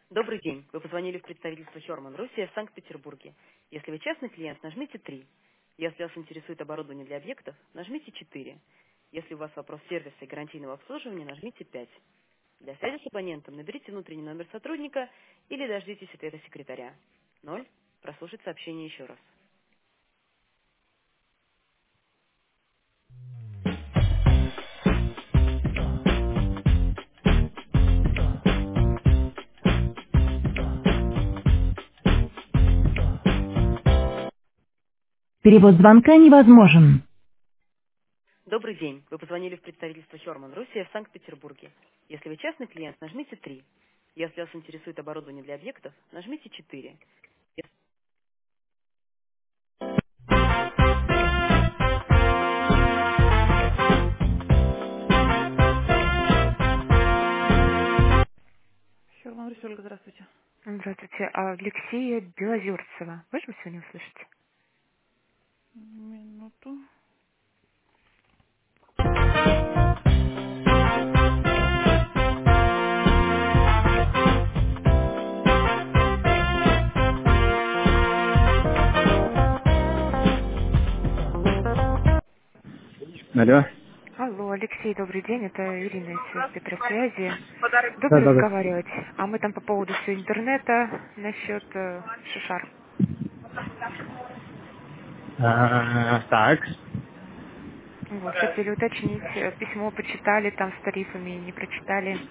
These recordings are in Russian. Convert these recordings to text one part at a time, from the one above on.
Добрый день. Вы позвонили в представительство Херман Руссия в Санкт-Петербурге. Если вы частный клиент, нажмите 3. Если вас интересует оборудование для объектов, нажмите 4. Если у вас вопрос сервиса и гарантийного обслуживания, нажмите 5. Для связи с абонентом наберите внутренний номер сотрудника или дождитесь ответа секретаря. 0. Прослушать сообщение еще раз. Перевод звонка невозможен. Добрый день. Вы позвонили в представительство Херман Руссия в Санкт-Петербурге. Если вы частный клиент, нажмите 3. Если вас интересует оборудование для объектов, нажмите 4. Херман Руссия, Ольга, здравствуйте. Здравствуйте, Алексея Белозерцева. Можем сегодня услышать? Минуту. Алло. Алло, Алексей, добрый день. Это Ирина из Петросвязи. Да, Удобно да, да. разговаривать. А мы там по поводу всего интернета насчет Шишар. Так. Вот, хотели уточнить, письмо почитали там с тарифами, не прочитали.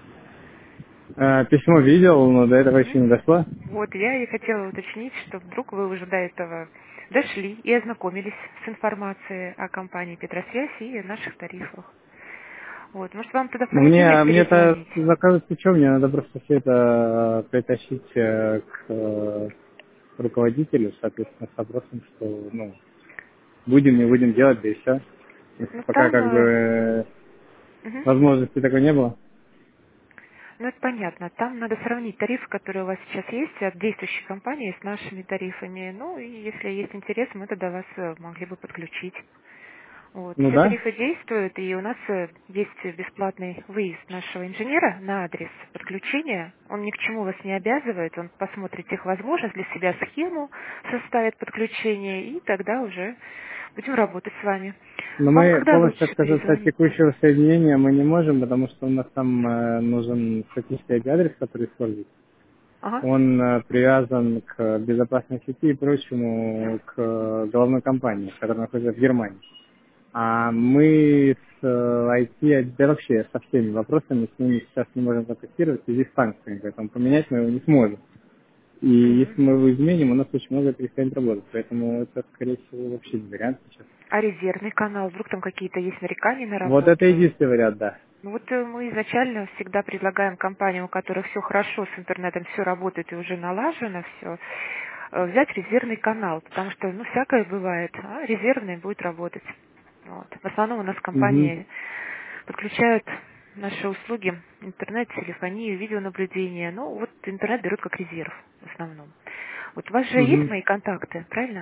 Письмо видел, но до этого Мгм. еще не дошло. Вот, я и хотела уточнить, что вдруг вы уже до этого дошли и ознакомились с информацией о компании Петросвязь и о наших тарифах. Вот, может, вам тогда Но понедельник мне это перезвонить? заказывать что, мне надо просто все это притащить к руководителю, соответственно, с вопросом, что, ну, будем, не будем делать, да и все. Ну, Пока там, как бы мгм. возможности такой не было. Ну, это понятно. Там надо сравнить тарифы, которые у вас сейчас есть от действующей компании с нашими тарифами. Ну, и если есть интерес, мы тогда вас могли бы подключить. Вот. Ну Все да. тарифы действуют, и у нас есть бесплатный выезд нашего инженера на адрес подключения. Он ни к чему вас не обязывает, он посмотрит техвозможность, для себя схему составит подключение, и тогда уже будем работать с вами. Но Вам мы когда полностью лучше отказаться от перезвонить? текущего соединения мы не можем, потому что у нас там нужен статический адрес, который используется. Ага. Он привязан к безопасной сети и прочему к головной компании, которая находится в Германии. А мы с IT, да вообще со всеми вопросами с ними сейчас не можем контактировать в связи с санкциями, поэтому поменять мы его не сможем. И Мгм. если мы его изменим, у нас очень много перестанет работать, поэтому это, скорее всего, вообще не вариант сейчас. А резервный канал, вдруг там какие-то есть нарекания на Вот это работу? единственный вариант, да. Ну вот мы изначально всегда предлагаем компаниям, у которых все хорошо с интернетом, все работает и уже налажено все, взять резервный канал, потому что, ну, всякое бывает, а резервный будет работать. Вот. В основном у нас Угу. компании подключают наши услуги, интернет, телефонию, видеонаблюдение. Ну, вот интернет берут как резерв в основном. Вот у вас же есть Угу. мои контакты, правильно?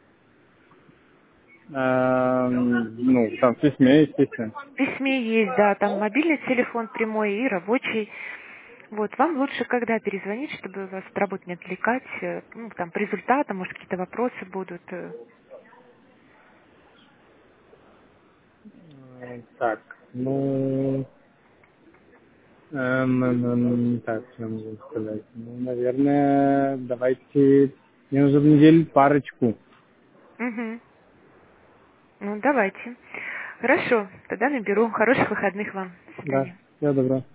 Ну, там в письме, естественно. В письме есть, да, там мобильный телефон прямой и рабочий. Вот, вам лучше когда перезвонить, чтобы вас от работы не отвлекать, ну, там, по результатам, может, какие-то вопросы будут. Так, ну, так, что я могу сказать? Ну, наверное, давайте, мне нужно в неделю парочку. Мгм. Ну, давайте. Хорошо, тогда наберу. Хороших выходных вам. До Да, свидания. всего доброго.